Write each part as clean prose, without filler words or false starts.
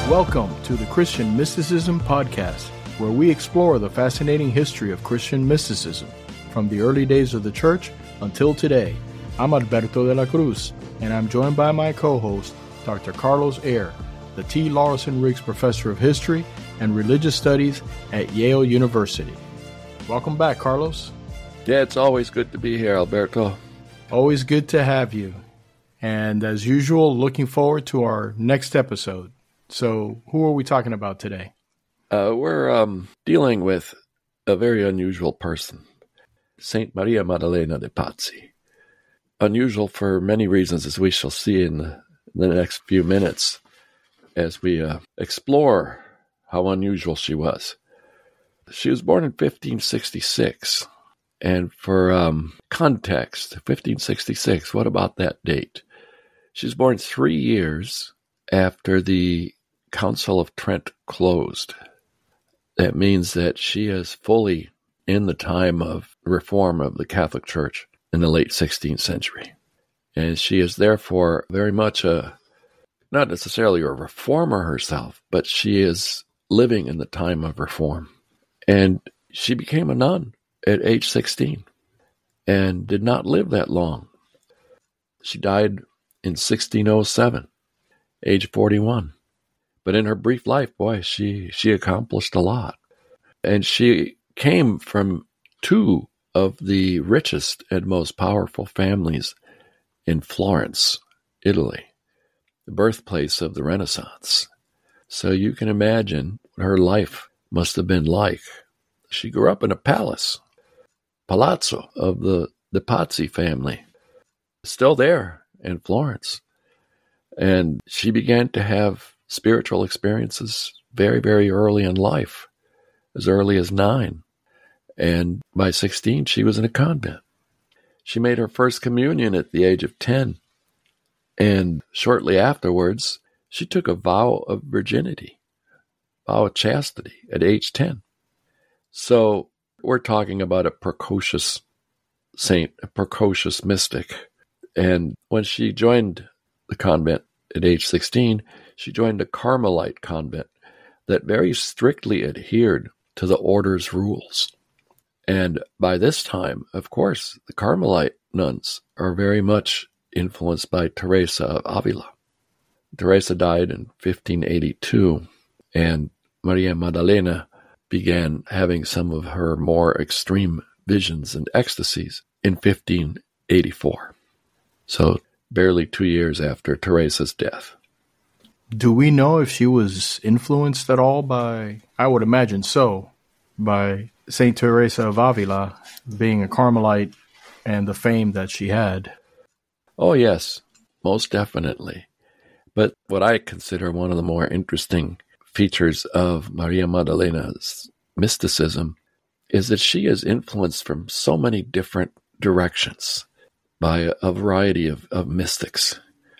Welcome to the Christian Mysticism Podcast, where we explore the fascinating history of Christian mysticism from the early days of the church until today. I'm Alberto de la Cruz, and I'm joined by my co-host, Dr. Carlos Ayer, the T. Lawson Riggs Professor of History and Religious Studies at Yale University. Welcome back, Carlos. Yeah, it's always good to be here, Alberto. Always good to have you. And as usual, looking forward to our next episode. So who are we talking about today? We're dealing with a very unusual person, Saint Maria Maddalena de Pazzi. Unusual for many reasons, as we shall see in the next few minutes as we explore how unusual she was. She was born in 1566. And for context, 1566, what about that date? She was born 3 years after the Council of Trent closed. That means that she is fully in the time of reform of the Catholic Church in the late 16th century. And she is therefore very much not necessarily a reformer herself, but she is living in the time of reform. And she became a nun at age 16 and did not live that long. She died in 1607, age 41. But in her brief life, boy, she accomplished a lot. And she came from two of the richest and most powerful families in Florence, Italy, the birthplace of the Renaissance. So you can imagine what her life must have been like. She grew up in a palazzo of the Pazzi family, still there in Florence. And she began to have spiritual experiences very, very early in life, as early as 9. And by 16, she was in a convent. She made her first communion at the age of 10. And shortly afterwards, she took a vow of virginity, vow of chastity at age 10. So we're talking about a precocious saint, a precocious mystic. And when she joined the convent at age 16, she joined a Carmelite convent that very strictly adhered to the order's rules. And by this time, of course, the Carmelite nuns are very much influenced by Teresa of Avila. Teresa died in 1582, and Maria Maddalena began having some of her more extreme visions and ecstasies in 1584. So barely 2 years after Teresa's death. Do we know if she was influenced at all by, I would imagine so, by Saint Teresa of Avila being a Carmelite and the fame that she had? Oh, yes, most definitely. But what I consider one of the more interesting features of Maria Maddalena's mysticism is that she is influenced from so many different directions by a variety of mystics.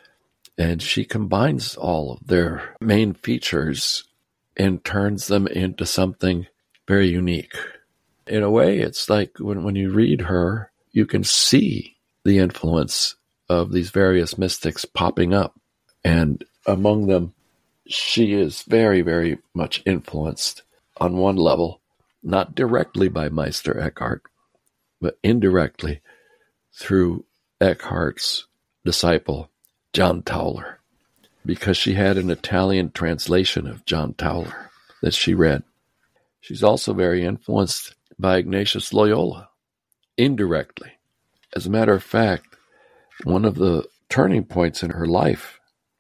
And she combines all of their main features and turns them into something very unique. In a way, it's like when you read her, you can see the influence of these various mystics popping up. And among them, she is very, very much influenced on one level, not directly by Meister Eckhart, but indirectly through Eckhart's disciple, John Tauler, because she had an Italian translation of John Tauler that she read. She's also very influenced by Ignatius Loyola, indirectly. As a matter of fact, one of the turning points in her life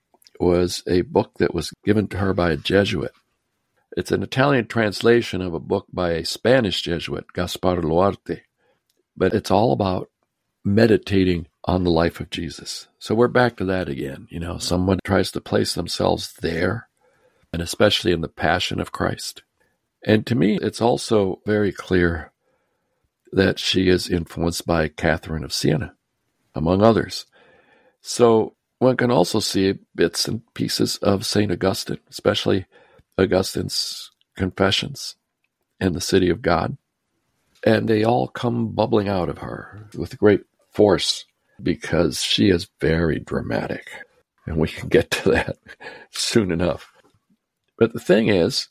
was a book that was given to her by a Jesuit. It's an Italian translation of a book by a Spanish Jesuit, Gaspar Luarte, but it's all about meditating on the life of Jesus. So we're back to that again. You know, someone tries to place themselves there, and especially in the passion of Christ. And to me, it's also very clear that she is influenced by Catherine of Siena, among others. So one can also see bits and pieces of St. Augustine, especially Augustine's Confessions and the City of God. And they all come bubbling out of her with great force because she is very dramatic. And we can get to that soon enough. But the thing is,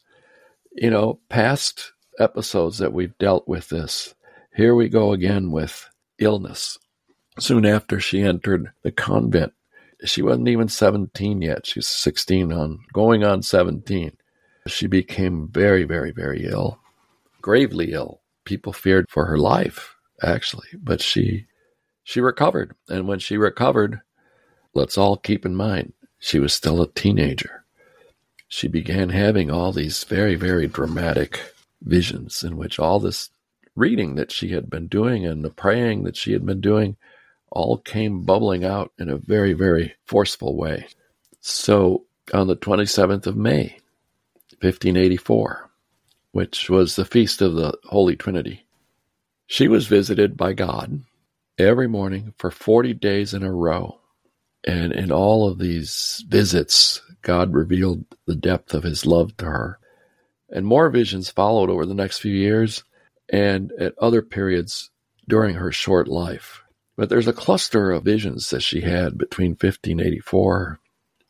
past episodes that we've dealt with this, here we go again with illness. Soon after she entered the convent, she wasn't even 17 yet. She's 16 going on 17. She became very, very, very ill, gravely ill. People feared for her life, actually, but she recovered. And when she recovered, let's all keep in mind, she was still a teenager. She began having all these very, very dramatic visions in which all this reading that she had been doing and the praying that she had been doing all came bubbling out in a very, very forceful way. So on the 27th of May, 1584, which was the feast of the Holy Trinity, she was visited by God every morning for 40 days in a row. And in all of these visits, God revealed the depth of his love to her. And more visions followed over the next few years and at other periods during her short life. But there's a cluster of visions that she had between 1584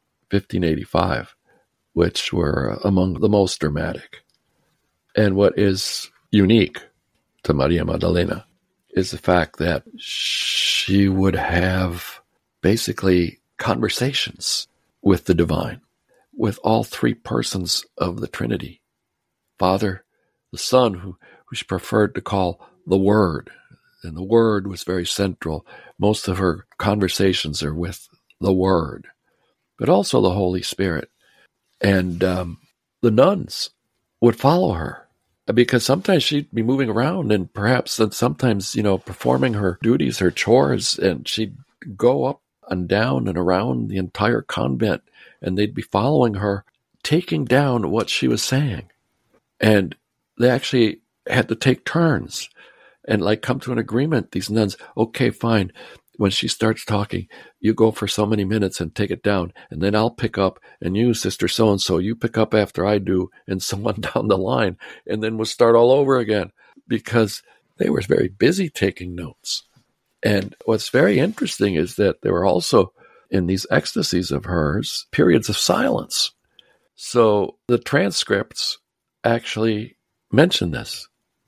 1585, which were among the most dramatic. And what is unique to Maria Magdalena is the fact that she would have basically conversations with the divine, with all three persons of the Trinity. Father, the Son, who she preferred to call the Word, and the Word was very central. Most of her conversations are with the Word, but also the Holy Spirit. And the nuns would follow her, because sometimes she'd be moving around and perhaps sometimes, performing her duties, her chores, and she'd go up and down and around the entire convent, and they'd be following her, taking down what she was saying. And they actually had to take turns and come to an agreement, these nuns. Okay, fine. When she starts talking, you go for so many minutes and take it down, and then I'll pick up, and you, Sister So-and-so, you pick up after I do, and so on down the line, and then we'll start all over again, because they were very busy taking notes. And what's very interesting is that there were also, in these ecstasies of hers, periods of silence. So the transcripts actually mention this,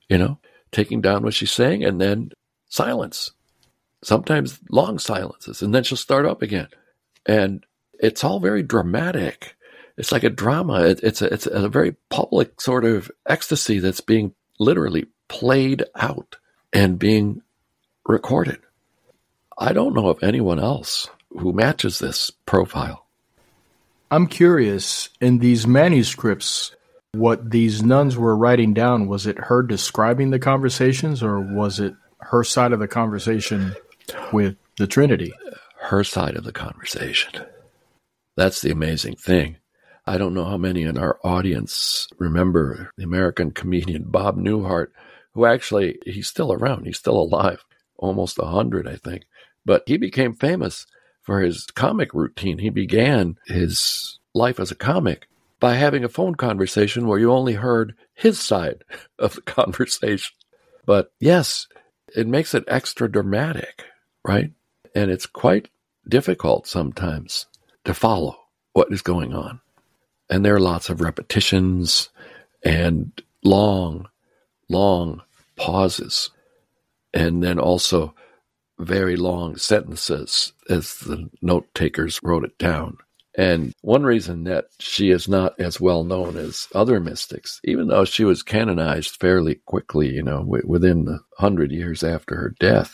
taking down what she's saying, and then silence. Sometimes long silences, and then she'll start up again. And it's all very dramatic. It's like a drama. It's a very public sort of ecstasy that's being literally played out and being recorded. I don't know of anyone else who matches this profile. I'm curious, in these manuscripts, what these nuns were writing down, was it her describing the conversations, or was it her side of the conversation with the Trinity? Her side of the conversation. That's the amazing thing. I don't know how many in our audience remember the American comedian Bob Newhart, who actually, he's still around. He's still alive, almost 100, I think. But he became famous for his comic routine. He began his life as a comic by having a phone conversation where you only heard his side of the conversation. But yes, it makes it extra dramatic, right? And it's quite difficult sometimes to follow what is going on. And there are lots of repetitions and long, long pauses. And then also very long sentences as the note takers wrote it down. And one reason that she is not as well known as other mystics, even though she was canonized fairly quickly, within the 100 years after her death,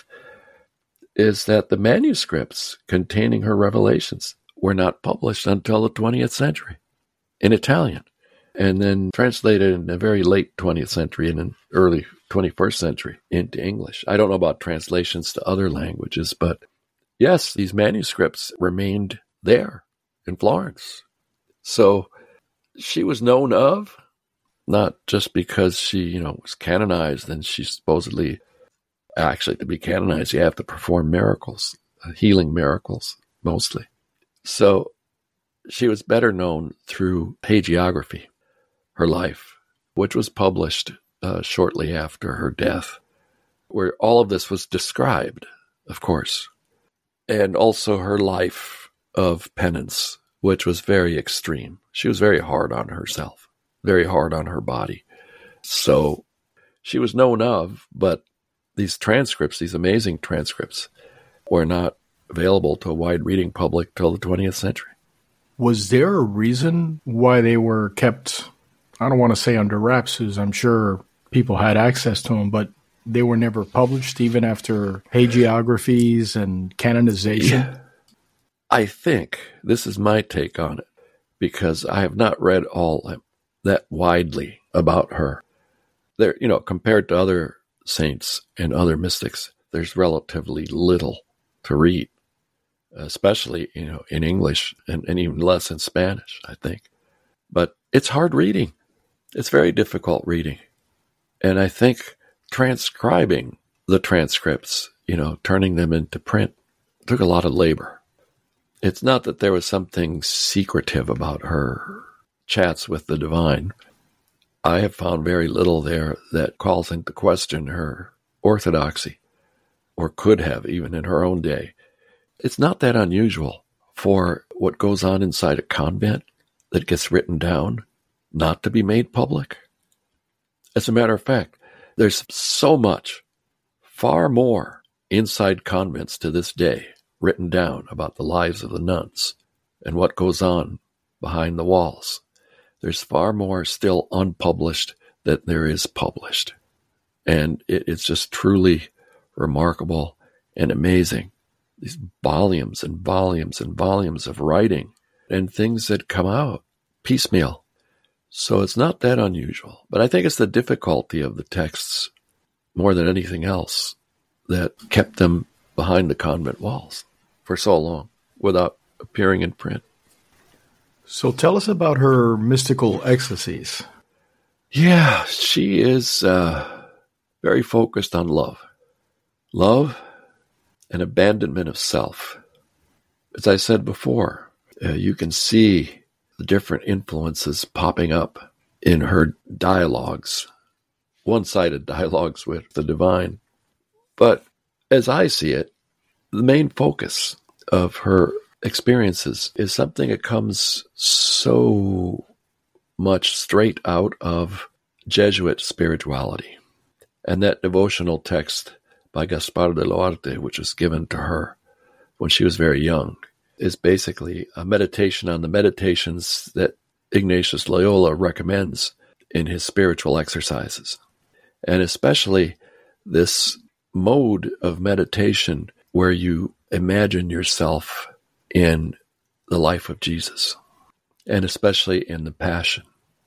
is that the manuscripts containing her revelations were not published until the 20th century in Italian, and then translated in the very late 20th century and in early 21st century into English. I don't know about translations to other languages, but yes, these manuscripts remained there in Florence. So she was known of, not just because she, was canonized and she supposedly, actually to be canonized, you have to perform miracles, healing miracles mostly. So she was better known through hagiography, her life, which was published shortly after her death, where all of this was described, of course, and also her life of penance, which was very extreme. She was very hard on herself, very hard on her body. So she was known of, but these transcripts, these amazing transcripts, were not available to a wide reading public till the 20th century. Was there a reason why they were kept, I don't want to say under wraps, because I'm sure people had access to them, but they were never published even after hagiographies and canonization? Yeah. I think, this is my take on it, because I have not read all that widely about her. There, compared to other saints and other mystics, there's relatively little to read, especially, in English and even less in Spanish, I think. But it's hard reading. It's very difficult reading. And I think transcribing the transcripts, turning them into print, took a lot of labor. It's not that there was something secretive about her chats with the divine. I have found very little there that calls into question her orthodoxy, or could have even in her own day. It's not that unusual for what goes on inside a convent that gets written down not to be made public. As a matter of fact, there's so much, far more, inside convents to this day written down about the lives of the nuns and what goes on behind the walls. There's far more still unpublished than there is published. And it's just truly remarkable and amazing. These volumes and volumes and volumes of writing and things that come out piecemeal. So it's not that unusual. But I think it's the difficulty of the texts more than anything else that kept them behind the convent walls for so long without appearing in print. So tell us about her mystical ecstasies. Yeah, she is very focused on love. Love and abandonment of self. As I said before, you can see the different influences popping up in her dialogues, one-sided dialogues with the divine. But as I see it, the main focus of her experiences is something that comes so much straight out of Jesuit spirituality. And that devotional text by Gaspar de Loarte, which was given to her when she was very young, is basically a meditation on the meditations that Ignatius Loyola recommends in his spiritual exercises. And especially this mode of meditation where you imagine yourself in the life of Jesus, and especially in the Passion.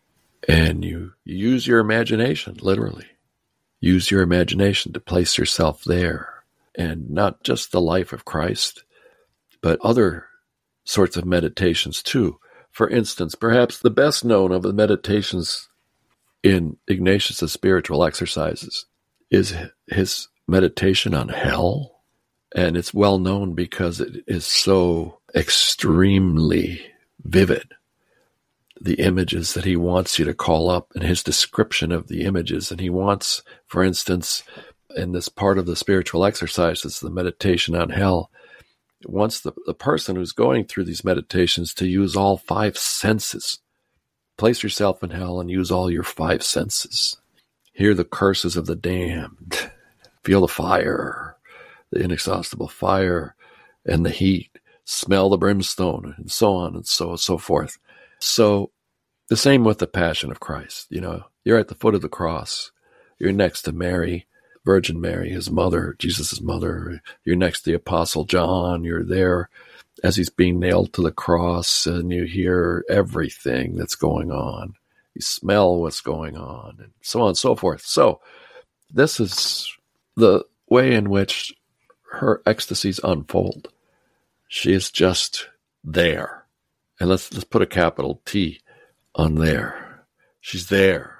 And you use your imagination, literally. Use your imagination to place yourself there. And not just the life of Christ, but other sorts of meditations too. For instance, perhaps the best known of the meditations in Ignatius' spiritual exercises is his meditation on hell. And it's well known because it is so extremely vivid. The images that he wants you to call up and his description of the images. And he wants, for instance, in this part of the spiritual exercises, the meditation on hell, wants the person who's going through these meditations to use all five senses. Place yourself in hell and use all your five senses. Hear the curses of the damned. Feel the fire, the inexhaustible fire and the heat. Smell the brimstone, and so on and so forth. So the same with the Passion of Christ. You're at the foot of the cross. You're next to Mary, Virgin Mary, his mother, Jesus' mother. You're next to the Apostle John. You're there as he's being nailed to the cross, and you hear everything that's going on. You smell what's going on, and so on and so forth. So this is the way in which her ecstasies unfold. She is just there. And let's put a capital T on there. She's there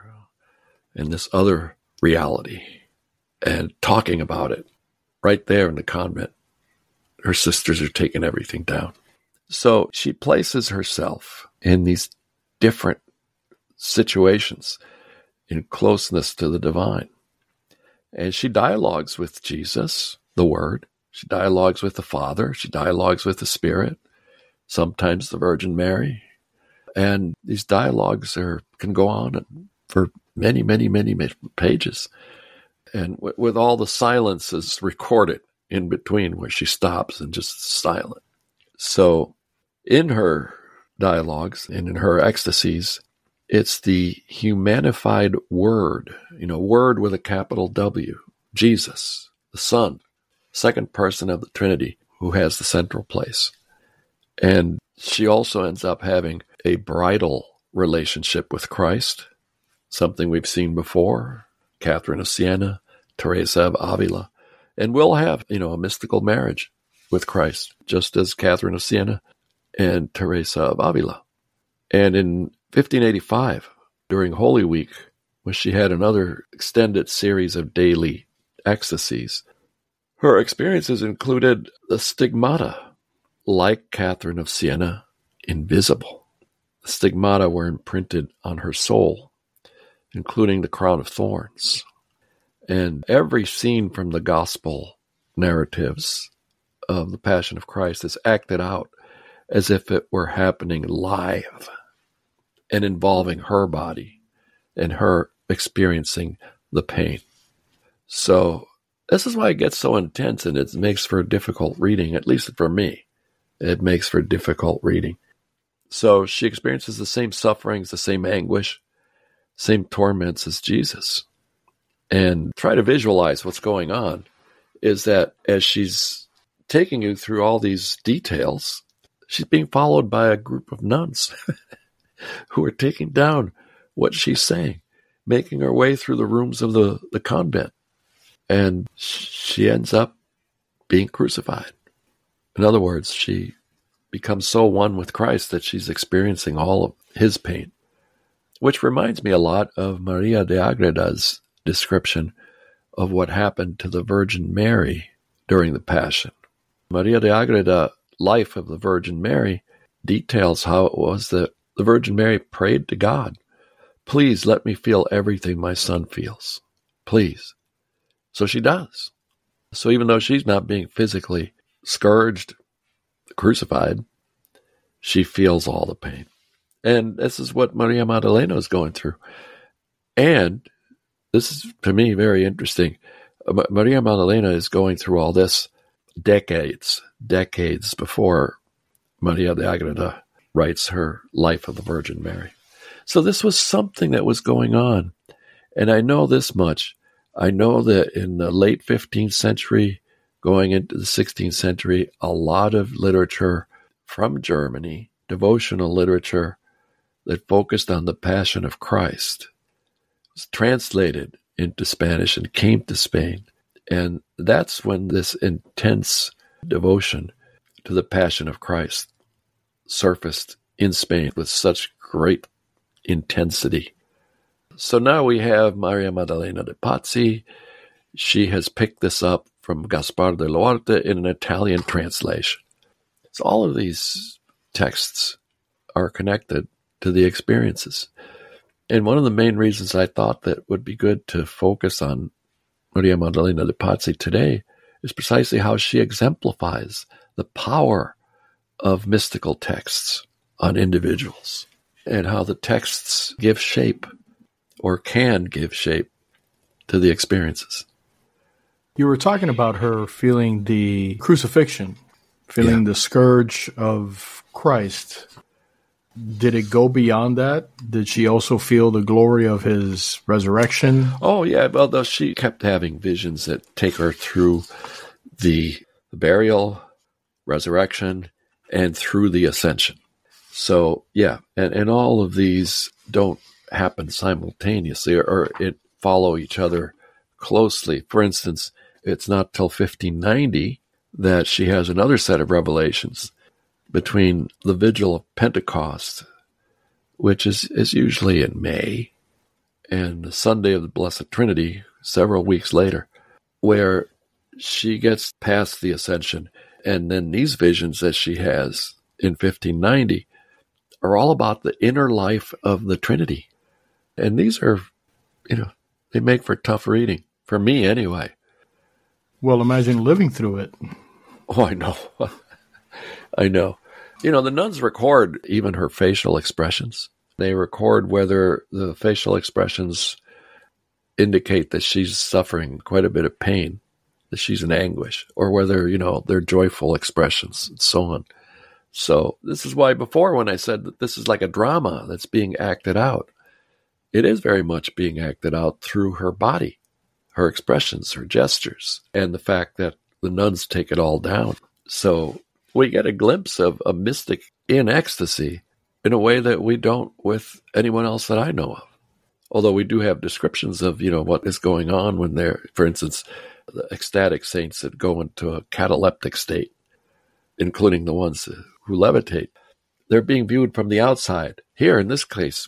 in this other reality and talking about it right there in the convent. Her sisters are taking everything down. So she places herself in these different situations in closeness to the divine. And she dialogues with Jesus, the Word. She dialogues with the Father. She dialogues with the Spirit. sometimes the Virgin Mary. And these dialogues can go on for many, many, many pages. And with all the silences recorded in between where she stops and just silent. So in her dialogues and in her ecstasies, it's the humanified Word, Word with a capital W, Jesus, the Son, second person of the Trinity, who has the central place. And she also ends up having a bridal relationship with Christ, something we've seen before, Catherine of Siena, Teresa of Avila, and will have, a mystical marriage with Christ, just as Catherine of Siena and Teresa of Avila. And in 1585, during Holy Week, when she had another extended series of daily ecstasies, her experiences included the stigmata, like Catherine of Siena, invisible. The stigmata were imprinted on her soul, including the crown of thorns. And every scene from the gospel narratives of the Passion of Christ is acted out as if it were happening live and involving her body and her experiencing the pain. So this is why it gets so intense, and it makes for difficult reading, at least for me. It makes for difficult reading. So she experiences the same sufferings, the same anguish, same torments as Jesus. And try to visualize what's going on is that as she's taking you through all these details, she's being followed by a group of nuns who are taking down what she's saying, making her way through the rooms of the convent. And she ends up being crucified. In other words, she becomes so one with Christ that she's experiencing all of his pain, which reminds me a lot of Maria de Agreda's description of what happened to the Virgin Mary during the Passion. Maria de Agreda, Life of the Virgin Mary, details how it was that the Virgin Mary prayed to God, "Please let me feel everything my son feels. Please." So she does. So even though she's not being physically scourged, crucified, she feels all the pain. And this is what Maria Maddalena is going through. And this is, to me, very interesting. Maria Maddalena is going through all this decades before Maria de Agreda writes her Life of the Virgin Mary. So this was something that was going on. And I know this much. I know that in the late 15th century, going into the 16th century, a lot of literature from Germany, devotional literature that focused on the Passion of Christ, was translated into Spanish and came to Spain. And that's when this intense devotion to the Passion of Christ surfaced in Spain with such great intensity. So now we have Maria Maddalena de Pazzi. She has picked this up from Gaspar de Loarte in an Italian translation. So all of these texts are connected to the experiences. And one of the main reasons I thought that would be good to focus on Maria Maddalena de Pazzi today is precisely how she exemplifies the power of mystical texts on individuals and how the texts give shape or can give shape to the experiences. You were talking about her feeling the crucifixion, feeling the scourge of Christ. Did it go beyond that? Did she also feel the glory of his resurrection? Oh, yeah. Well, she kept having visions that take her through the burial, resurrection, and through the ascension. So, yeah. And all of these don't happen simultaneously or it follow each other closely. For instance, it's not till 1590 that she has another set of revelations between the Vigil of Pentecost, which is usually in May, and the Sunday of the Blessed Trinity, several weeks later, where she gets past the Ascension. And then these visions that she has in 1590 are all about the inner life of the Trinity. And these are, they make for tough reading, for me anyway. Well, imagine living through it. Oh, I know. I know. The nuns record even her facial expressions. They record whether the facial expressions indicate that she's suffering quite a bit of pain, that she's in anguish, or whether, they're joyful expressions and so on. So this is why before when I said that this is like a drama that's being acted out, it is very much being acted out through her body, her expressions, her gestures, and the fact that the nuns take it all down. So we get a glimpse of a mystic in ecstasy in a way that we don't with anyone else that I know of. Although we do have descriptions of, what is going on when they're, for instance, the ecstatic saints that go into a cataleptic state, including the ones who levitate. They're being viewed from the outside. Here, in this case,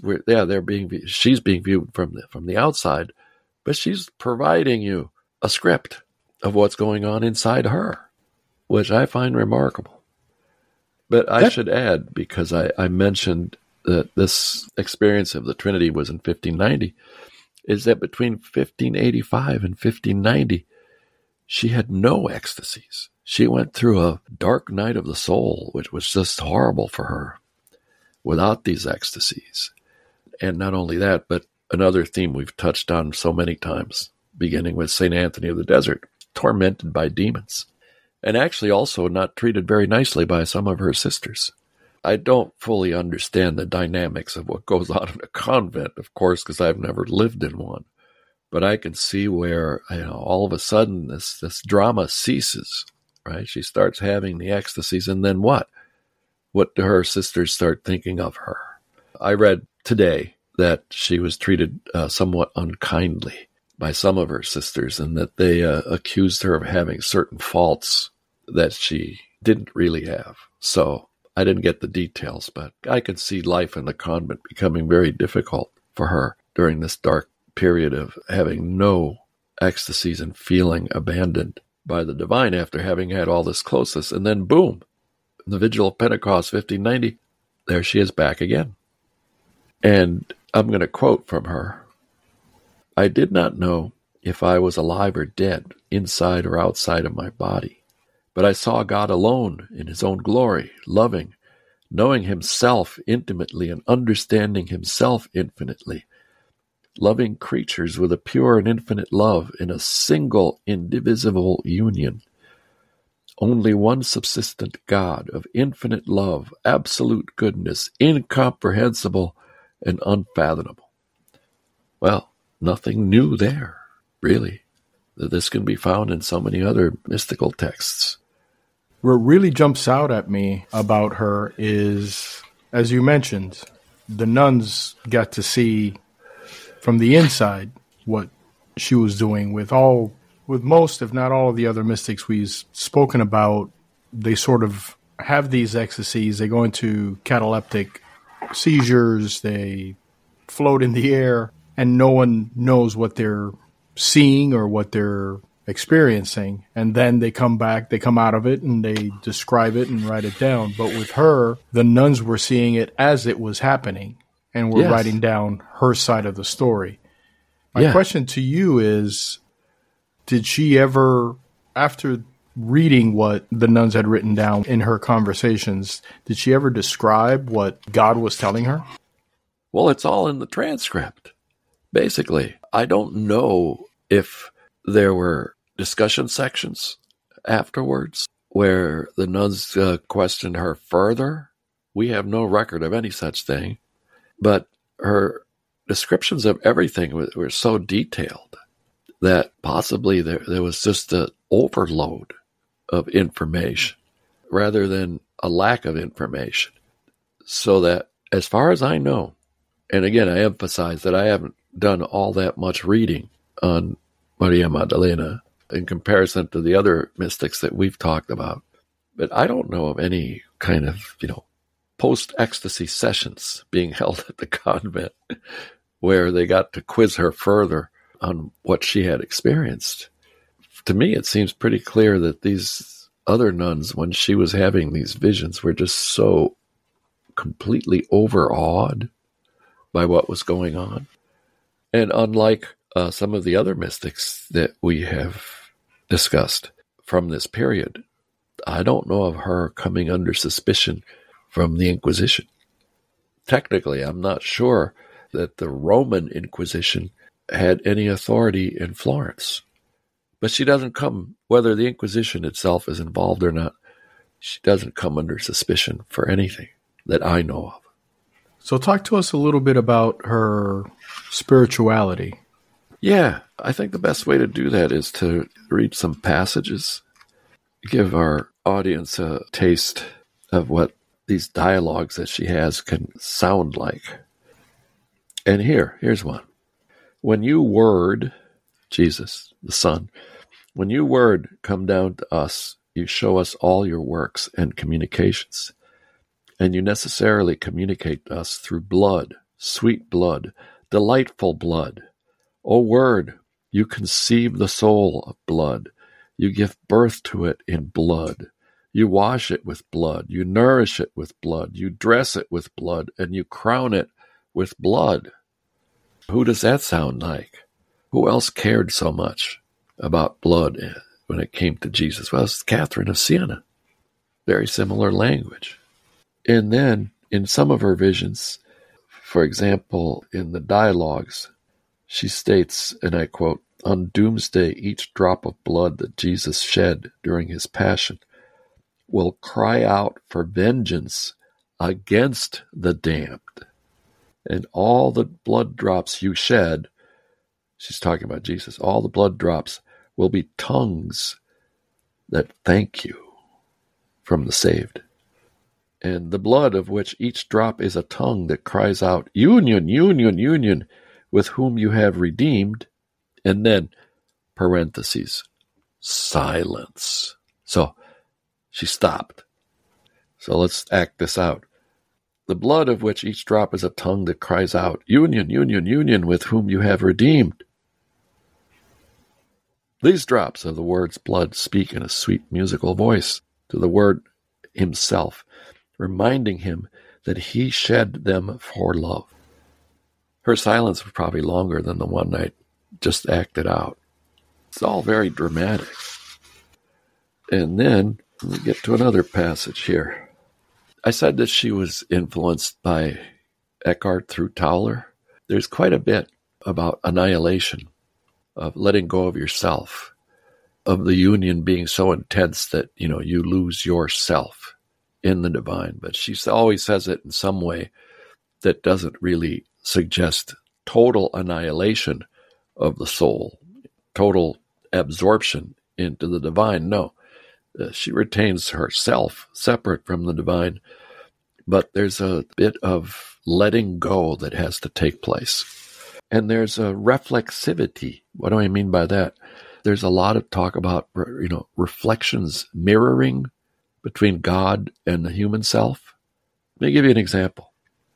she's being viewed from the outside, but she's providing you a script of what's going on inside her, which I find remarkable. But I should add, because I mentioned that this experience of the Trinity was in 1590, is that between 1585 and 1590, she had no ecstasies. She went through a dark night of the soul, which was just horrible for her, without these ecstasies. And not only that, but another theme we've touched on so many times, beginning with St. Anthony of the Desert, tormented by demons, and actually also not treated very nicely by some of her sisters. I don't fully understand the dynamics of what goes on in a convent, of course, because I've never lived in one. But I can see where, all of a sudden this drama ceases, right? She starts having the ecstasies, and then what? What do her sisters start thinking of her? I read today that she was treated somewhat unkindly by some of her sisters, and that they accused her of having certain faults that she didn't really have. So I didn't get the details, but I could see life in the convent becoming very difficult for her during this dark period of having no ecstasies and feeling abandoned by the divine after having had all this closeness. And then boom, the Vigil of Pentecost 1590, there she is back again. And I'm going to quote from her. "I did not know if I was alive or dead, inside or outside of my body. But I saw God alone in his own glory, loving, knowing himself intimately and understanding himself infinitely, loving creatures with a pure and infinite love in a single indivisible union. Only one subsistent God of infinite love, absolute goodness, incomprehensible and unfathomable." Well, nothing new there, really. This can be found in so many other mystical texts. What really jumps out at me about her is, as you mentioned, the nuns got to see from the inside what she was doing with most, if not all, of the other mystics we've spoken about. They sort of have these ecstasies. They go into cataleptic seizures. They float in the air, and no one knows what they're seeing or what they're experiencing. And then they come back, they come out of it, and they describe it and write it down. But with her, the nuns were seeing it as it was happening and were writing down her side of the story. My question to you is, did she ever, after reading what the nuns had written down in her conversations, did she ever describe what God was telling her? Well, it's all in the transcript, basically. I don't know if there were discussion sections afterwards where the nuns questioned her further. We have no record of any such thing. But her descriptions of everything were so detailed that possibly there was just an overload of information rather than a lack of information. So that, as far as I know, and again, I emphasize that I haven't done all that much reading on Maria Magdalena in comparison to the other mystics that we've talked about. But I don't know of any kind of, post-ecstasy sessions being held at the convent where they got to quiz her further on what she had experienced. To me, it seems pretty clear that these other nuns, when she was having these visions, were just so completely overawed by what was going on. And unlike some of the other mystics that we have discussed from this period, I don't know of her coming under suspicion from the Inquisition. Technically, I'm not sure that the Roman Inquisition had any authority in Florence. But she doesn't come, whether the Inquisition itself is involved or not, she doesn't come under suspicion for anything that I know of. So talk to us a little bit about her spirituality. Yeah, I think the best way to do that is to read some passages, give our audience a taste of what these dialogues that she has can sound like. And here's one. When you, Word, Jesus, the Son, when you, Word, come down to us, you show us all your works and communications, and you necessarily communicate to us through blood, sweet blood, delightful blood. O Word, you conceive the soul of blood. You give birth to it in blood. You wash it with blood. You nourish it with blood. You dress it with blood, and you crown it with blood. Who does that sound like? Who else cared so much about blood when it came to Jesus? Well, it's Catherine of Siena. Very similar language. And then, in some of her visions, for example, in the dialogues, she states, and I quote, "On doomsday, each drop of blood that Jesus shed during his passion will cry out for vengeance against the damned. And all the blood drops you shed," she's talking about Jesus, "all the blood drops will be tongues that thank you from the saved. And the blood of which each drop is a tongue that cries out, Union, union, union, with whom you have redeemed," and then, parentheses, silence. So she stopped. So let's act this out. The blood of which each drop is a tongue that cries out, Union, union, union, with whom you have redeemed. These drops of the word's blood speak in a sweet musical voice to the Word himself, reminding him that he shed them for love. Her silence was probably longer than the one I just acted out. It's all very dramatic. And then we get to another passage here. I said that she was influenced by Eckhart through Tauler. There's quite a bit about annihilation, of letting go of yourself, of the union being so intense that, you lose yourself in the divine. But she always says it in some way that doesn't really suggest total annihilation of the soul, total absorption into the divine. No, she retains herself separate from the divine, but there's a bit of letting go that has to take place. And there's a reflexivity. What do I mean by that? There's a lot of talk about, reflections, mirroring between God and the human self. Let me give you an example.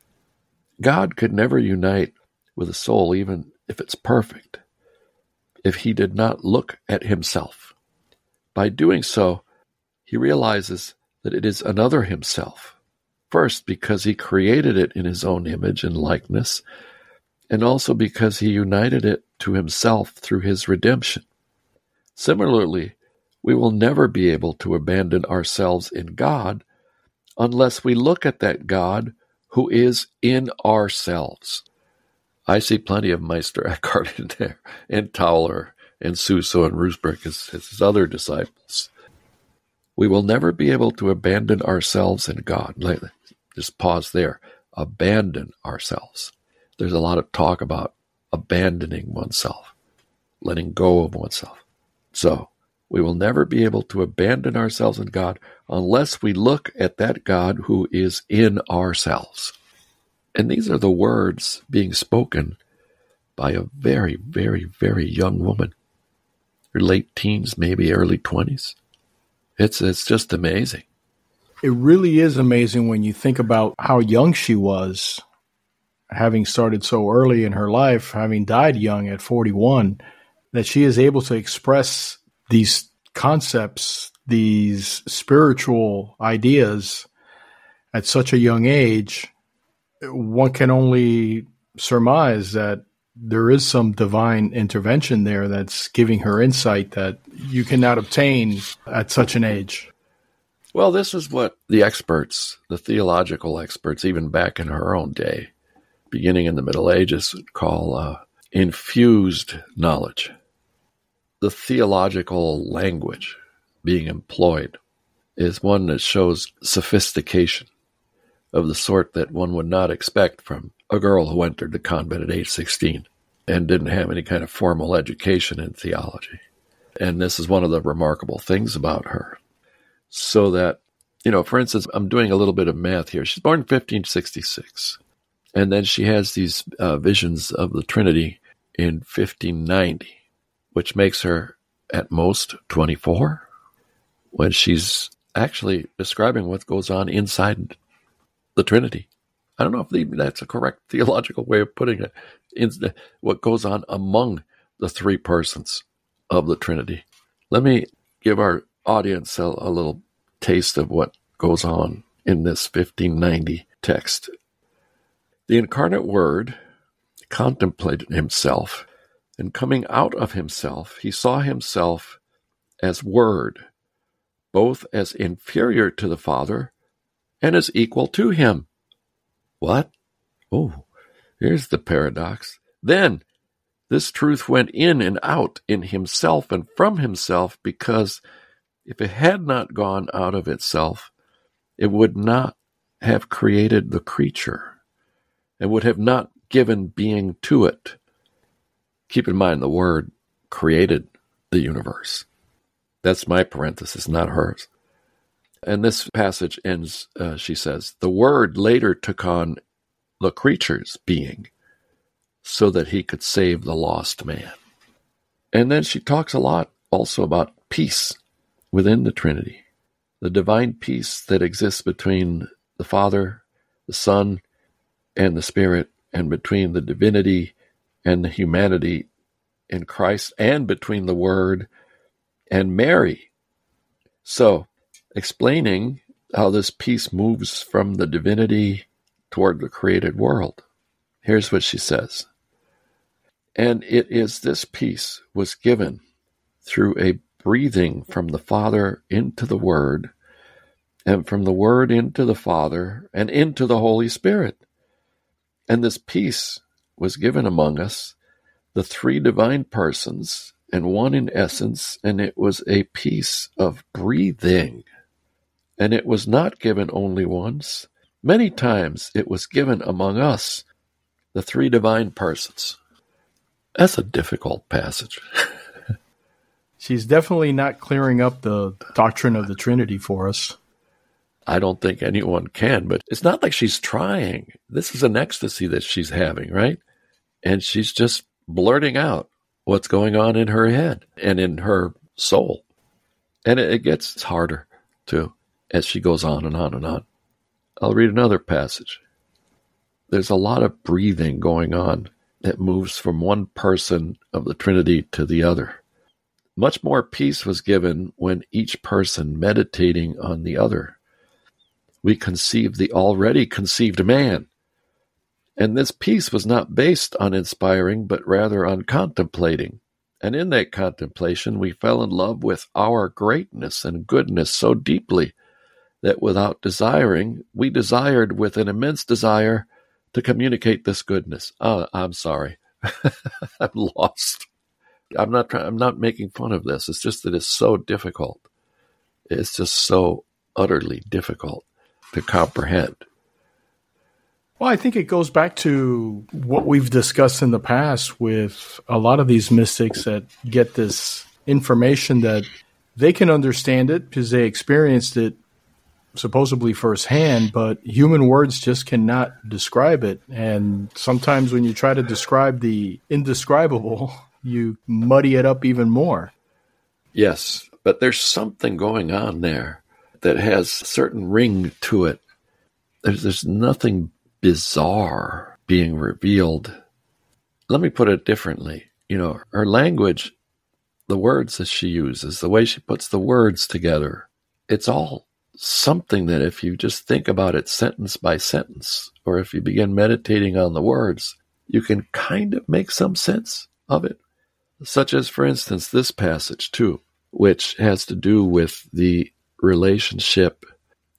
God could never unite with a soul, even if it's perfect, if he did not look at himself. By doing so, he realizes that it is another himself. First, because he created it in his own image and likeness, and also because he united it to himself through his redemption. Similarly, we will never be able to abandon ourselves in God unless we look at that God who is in ourselves. I see plenty of Meister Eckhart in there, and Tauler, and Suso, and Rusbrook, his other disciples. We will never be able to abandon ourselves in God. Just pause there. Abandon ourselves. There's a lot of talk about abandoning oneself, letting go of oneself. So, we will never be able to abandon ourselves in God unless we look at that God who is in ourselves. And these are the words being spoken by a very, very, very young woman. Her late teens, maybe early 20s. It's just amazing. It really is amazing when you think about how young she was, having started so early in her life, having died young at 41, that she is able to express these concepts, these spiritual ideas at such a young age. One can only surmise that there is some divine intervention there that's giving her insight that you cannot obtain at such an age. Well, this is what the experts, the theological experts, even back in her own day, beginning in the Middle Ages, call infused knowledge. The theological language being employed is one that shows sophistication of the sort that one would not expect from a girl who entered the convent at age 16 and didn't have any kind of formal education in theology. And this is one of the remarkable things about her. So that, for instance, I'm doing a little bit of math here. She's born in 1566. And then she has these visions of the Trinity in 1590, which makes her at most 24, when she's actually describing what goes on inside the Trinity. I don't know if that's a correct theological way of putting it, what goes on among the three persons of the Trinity. Let me give our audience a little taste of what goes on in this 1590 text. The incarnate Word contemplated himself, and coming out of himself, he saw himself as Word, both as inferior to the Father and as equal to him. What? Oh, here's the paradox. Then this truth went in and out in himself and from himself, because if it had not gone out of itself, it would not have created the creature and would have not given being to it. Keep in mind, the Word created the universe. That's my parenthesis, not hers. And this passage ends, she says, the Word later took on the creature's being so that he could save the lost man. And then she talks a lot also about peace within the Trinity, the divine peace that exists between the Father, the Son, and the Spirit, and between the divinity and the humanity in Christ, and between the Word and Mary. So, explaining how this peace moves from the divinity toward the created world. Here's what she says. And it is this peace was given through a breathing from the Father into the Word, and from the Word into the Father, and into the Holy Spirit. And this peace was given among us, the three divine persons, and one in essence, and it was a peace of breathing. And it was not given only once. Many times it was given among us, the three divine persons. That's a difficult passage. She's definitely not clearing up the doctrine of the Trinity for us. I don't think anyone can, but it's not like she's trying. This is an ecstasy that she's having, right? And she's just blurting out what's going on in her head and in her soul. And it gets harder, too, as she goes on and on and on. I'll read another passage. There's a lot of breathing going on that moves from one person of the Trinity to the other. Much more peace was given when each person meditating on the other. We conceived the already conceived man. And this peace was not based on inspiring, but rather on contemplating. And in that contemplation, we fell in love with our greatness and goodness so deeply that without desiring, we desired with an immense desire to communicate this goodness. Oh, I'm sorry. I'm lost. I'm not making fun of this. It's just that it's so difficult. It's just so utterly difficult to comprehend. Well, I think it goes back to what we've discussed in the past with a lot of these mystics that get this information that they can understand it because they experienced it supposedly firsthand, but human words just cannot describe it. And sometimes when you try to describe the indescribable, you muddy it up even more. Yes, but there's something going on there that has a certain ring to it. There's nothing bizarre being revealed. Let me put it differently. Her language, the words that she uses, the way she puts the words together, it's all something that if you just think about it sentence by sentence, or if you begin meditating on the words, you can kind of make some sense of it. Such as, for instance, this passage too, which has to do with the relationship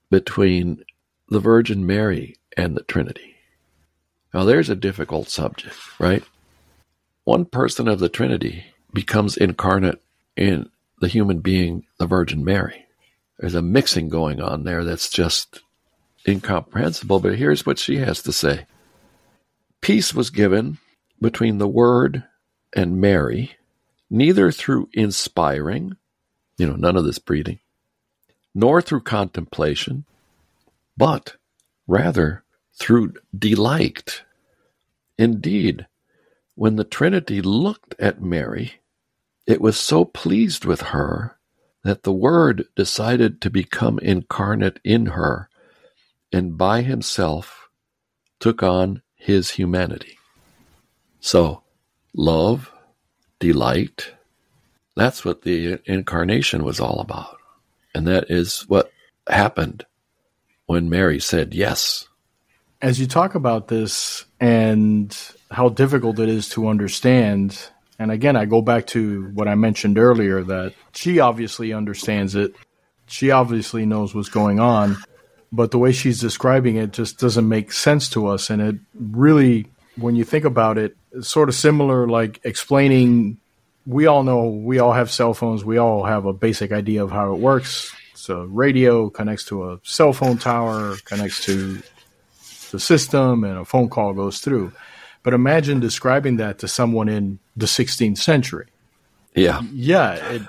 between the Virgin Mary and the Trinity. Now, there's a difficult subject, right? One person of the Trinity becomes incarnate in the human being, the Virgin Mary. There's a mixing going on there that's just incomprehensible, but here's what she has to say. Peace was given between the Word and Mary, neither through inspiring, none of this breathing, nor through contemplation, but rather through delight. Indeed, when the Trinity looked at Mary, it was so pleased with her that the Word decided to become incarnate in her and by himself took on his humanity. So, love, delight, that's what the incarnation was all about. And that is what happened when Mary said yes. As you talk about this and how difficult it is to understand, and again, I go back to what I mentioned earlier, that she obviously understands it. She obviously knows what's going on, but the way she's describing it just doesn't make sense to us. And it really, when you think about it, it's sort of similar like explaining, we all know, we all have cell phones. We all have a basic idea of how it works. So radio connects to a cell phone tower, connects to the system, and a phone call goes through. But imagine describing that to someone in the 16th century. Yeah. Yeah,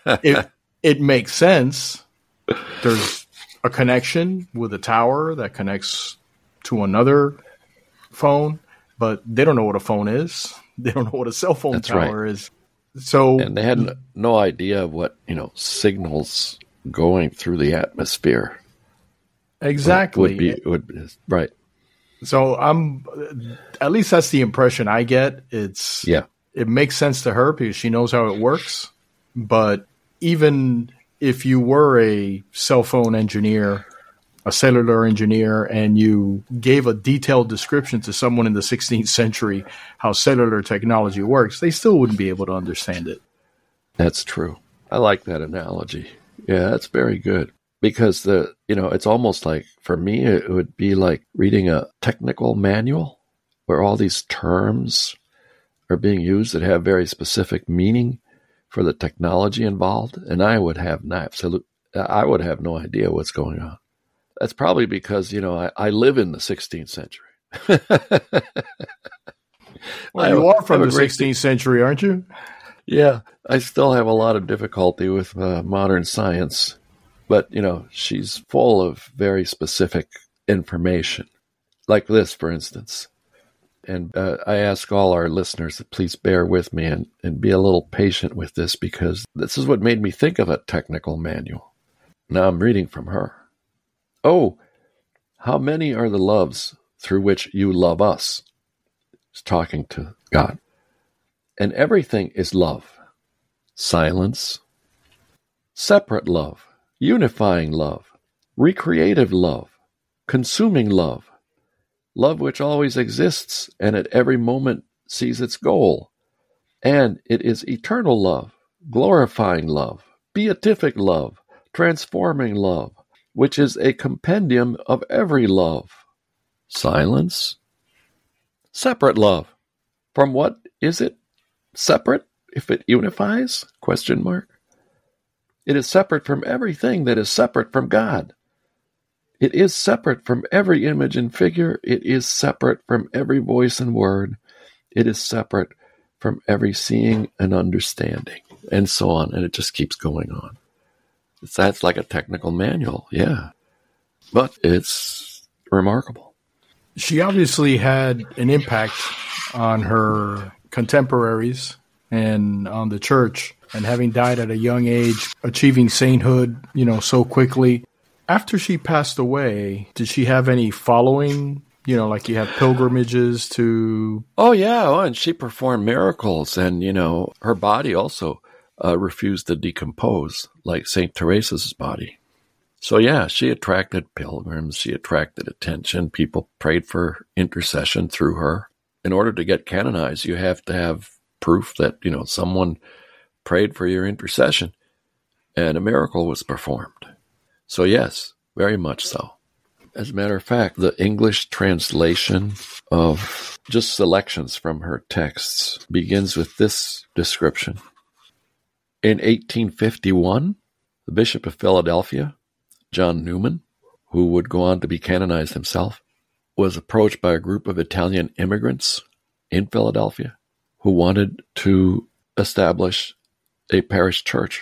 it makes sense. There's a connection with a tower that connects to another phone, but they don't know what a phone is. They don't know what a cell phone That's tower right. is. So, and they had no idea of what, signals going through the atmosphere. Exactly. Would be right. So at least that's the impression I get. It makes sense to her because she knows how it works. But even if you were a cell phone engineer, a cellular engineer, and you gave a detailed description to someone in the 16th century how cellular technology works, they still wouldn't be able to understand it. That's true. I like that analogy. Yeah, that's very good. Because it's almost like, for me, it would be like reading a technical manual where all these terms are being used that have very specific meaning for the technology involved, and I would have no idea what's going on. That's probably because, I live in the 16th century. Well, you are from the 16th century, aren't you? Yeah, I still have a lot of difficulty with modern science. But, she's full of very specific information, like this, for instance. And I ask all our listeners to please bear with me and be a little patient with this, because this is what made me think of a technical manual. Now I'm reading from her. Oh, how many are the loves through which you love us? She's talking to God. And everything is love. Silence. Separate love. Unifying love, recreative love, consuming love, love which always exists and at every moment sees its goal. And it is eternal love, glorifying love, beatific love, transforming love, which is a compendium of every love. Silence. Separate love. From what is it separate if it unifies? ? It is separate from everything that is separate from God. It is separate from every image and figure. It is separate from every voice and word. It is separate from every seeing and understanding, and so on. And it just keeps going on. That's like a technical manual, yeah. But it's remarkable. She obviously had an impact on her contemporaries and on the church. And having died at a young age, achieving sainthood, so quickly. After she passed away, did she have any following? Like you have pilgrimages to... Oh, yeah. And she performed miracles. And, her body also refused to decompose, like St. Teresa's body. So, yeah, she attracted pilgrims. She attracted attention. People prayed for intercession through her. In order to get canonized, you have to have proof that, someone prayed for your intercession and a miracle was performed. So yes, very much so. As a matter of fact, the English translation of just selections from her texts begins with this description. In 1851, the Bishop of Philadelphia, John Newman, who would go on to be canonized himself, was approached by a group of Italian immigrants in Philadelphia who wanted to establish a parish church.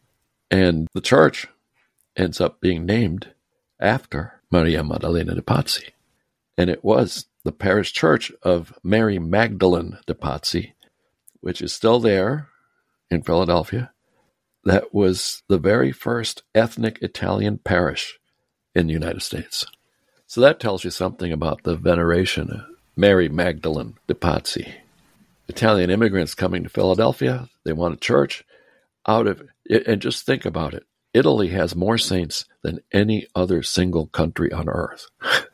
And the church ends up being named after Maria Maddalena de Pazzi. And it was the parish church of Mary Magdalene de Pazzi, which is still there in Philadelphia. That was the very first ethnic Italian parish in the United States. So that tells you something about the veneration of Mary Magdalene de Pazzi. Italian immigrants coming to Philadelphia, they want a church out of it. And just think about it. Italy has more saints than any other single country on earth.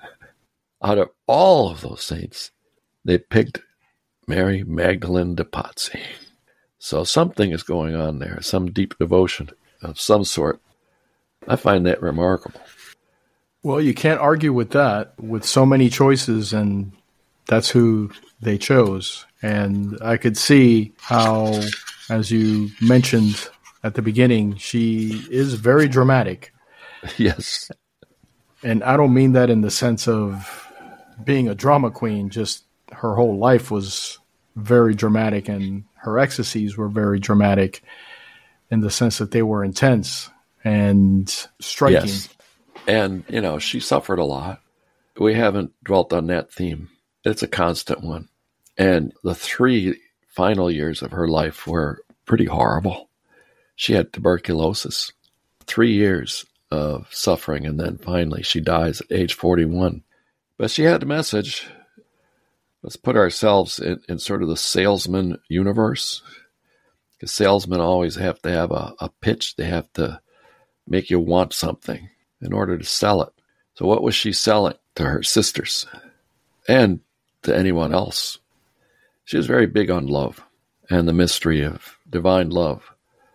Out of all of those saints, they picked Mary Magdalene de Pazzi. So something is going on there, some deep devotion of some sort. I find that remarkable. Well, you can't argue with that, with so many choices, and that's who they chose. And I could see how, as you mentioned at the beginning, she is very dramatic. Yes. And I don't mean that in the sense of being a drama queen, just her whole life was very dramatic, and her ecstasies were very dramatic in the sense that they were intense and striking. Yes. And, she suffered a lot. We haven't dwelt on that theme. It's a constant one. And the 3 final years of her life were pretty horrible. She had tuberculosis, 3 years of suffering, and then finally she dies at age 41. But she had a message. Let's put ourselves in sort of the salesman universe. Because salesmen always have to have a pitch. They have to make you want something in order to sell it. So what was she selling to her sisters and to anyone else? She was very big on love and the mystery of divine love.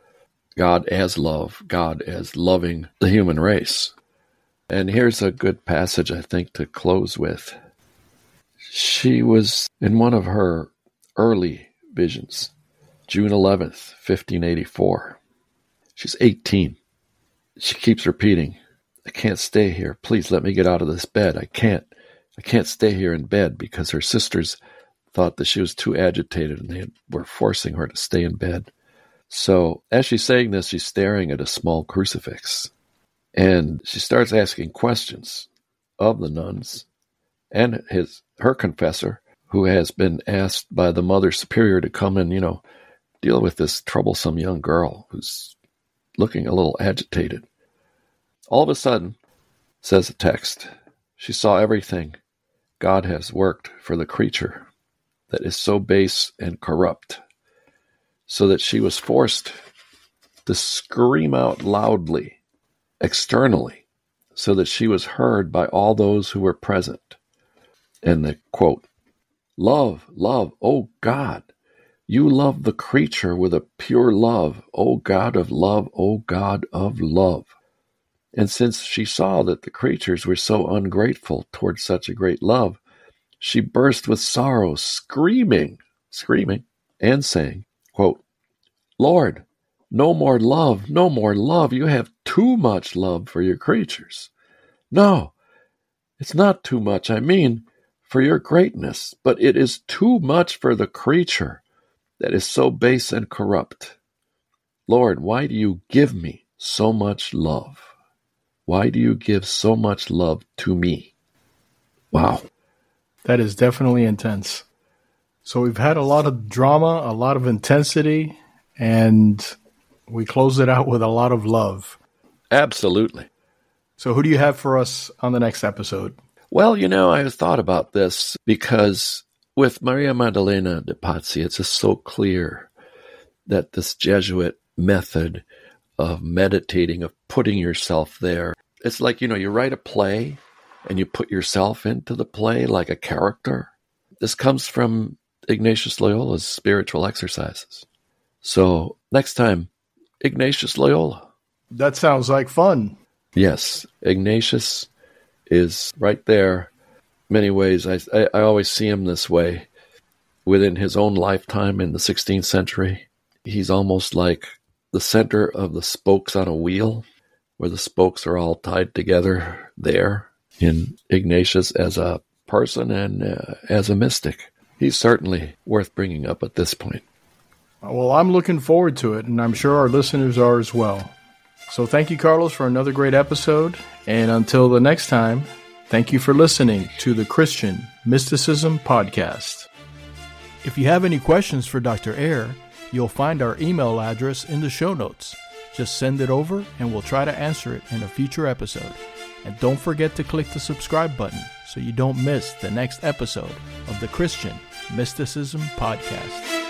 God as love, God as loving the human race. And here's a good passage, I think, to close with. She was in one of her early visions, June 11th, 1584. She's 18. She keeps repeating, I can't stay here. Please let me get out of this bed. I can't stay here in bed, because her sisters thought that she was too agitated and they were forcing her to stay in bed. So as she's saying this, she's staring at a small crucifix, and she starts asking questions of the nuns and her confessor, who has been asked by the Mother Superior to come and, deal with this troublesome young girl who's looking a little agitated. All of a sudden, says the text, she saw everything God has worked for the creature that is so base and corrupt, so that she was forced to scream out loudly, externally, so that she was heard by all those who were present. And the quote, love, O God, you love the creature with a pure love, O God of love, O God of love. And since she saw that the creatures were so ungrateful towards such a great love, she burst with sorrow, screaming, and saying, quote, Lord, no more love, no more love. You have too much love for your creatures. No, it's not too much. I mean, for your greatness, but it is too much for the creature that is so base and corrupt. Lord, why do you give me so much love? Why do you give so much love to me? Wow. That is definitely intense. So we've had a lot of drama, a lot of intensity, and we close it out with a lot of love. Absolutely. So who do you have for us on the next episode? Well, I thought about this because with Maria Maddalena de Pazzi, it's just so clear that this Jesuit method of meditating, of putting yourself there, it's like, you write a play and you put yourself into the play like a character. This comes from Ignatius Loyola's spiritual exercises. So next time, Ignatius Loyola. That sounds like fun. Yes, Ignatius is right there. Many ways, I always see him this way. Within his own lifetime in the 16th century, he's almost like the center of the spokes on a wheel, where the spokes are all tied together there in Ignatius as a person and as a mystic. He's certainly worth bringing up at this point. Well, I'm looking forward to it, and I'm sure our listeners are as well. So thank you, Carlos, for another great episode. And until the next time, thank you for listening to the Christian Mysticism Podcast. If you have any questions for Dr. Eyre, you'll find our email address in the show notes. Just send it over and we'll try to answer it in a future episode. And don't forget to click the subscribe button so you don't miss the next episode of the Christian Mysticism Podcast.